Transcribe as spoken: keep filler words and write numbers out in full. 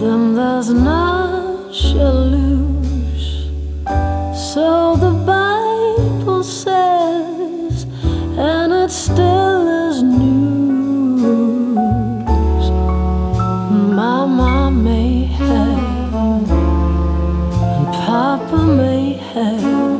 then there's not shall lose. So the Bible says, and it still is news. Mama may have, and Papa may have,